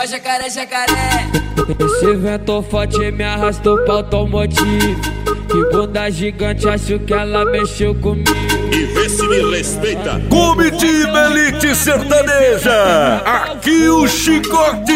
É o jacaré, jacaré. Esse vento forte me arrastou pra automotivo. Que bunda gigante, acho que ela mexeu comigo. E vê se me respeita. Comitiva Elite Sertaneja, aqui o chicote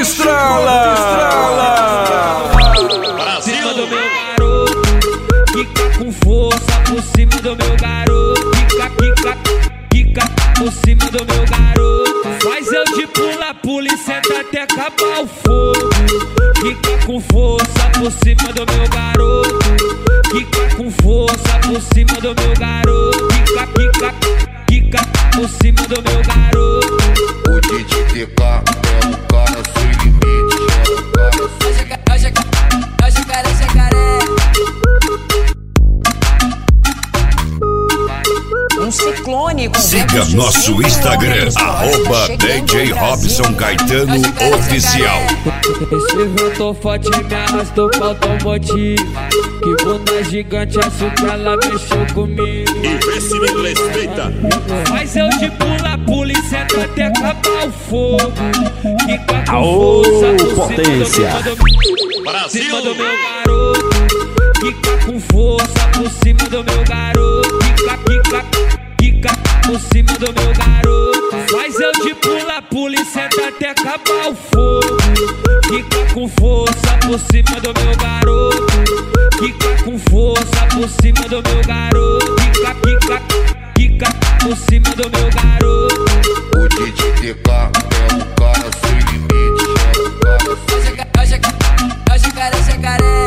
estrala. Por cima do meu garoto, quica com força. Por cima do meu garoto, quica por cima do meu garoto. Faz eu de pula e senta até acabar o fogo. Quica com força por cima do meu garoto. Quica com força por cima do meu garoto. Quica por cima do meu garoto. O DJ TK é um cara sem limite. É o jacaré, jacaré. Um ciclone com Siga nosso Instagram, @DJ Robson Caetano Oficial. Esse vento forte me arrastou pra automotivo. Que bunda gigante, acho que ela mexeu comigo. E vê se me respeita. Faz eu de pula e senta até acabar o fogo. Quica com força por potência. cima do meu garoto. Quica com força por cima do meu garoto. Quica por cima do meu garoto. Faz eu de pula e senta até acabar o fogo. Quica com força por cima do meu garoto. Quica com força por cima do meu garoto. Quica por cima do meu garoto. O DJ TK é um cara sem limite. É o jacaré, jacaré.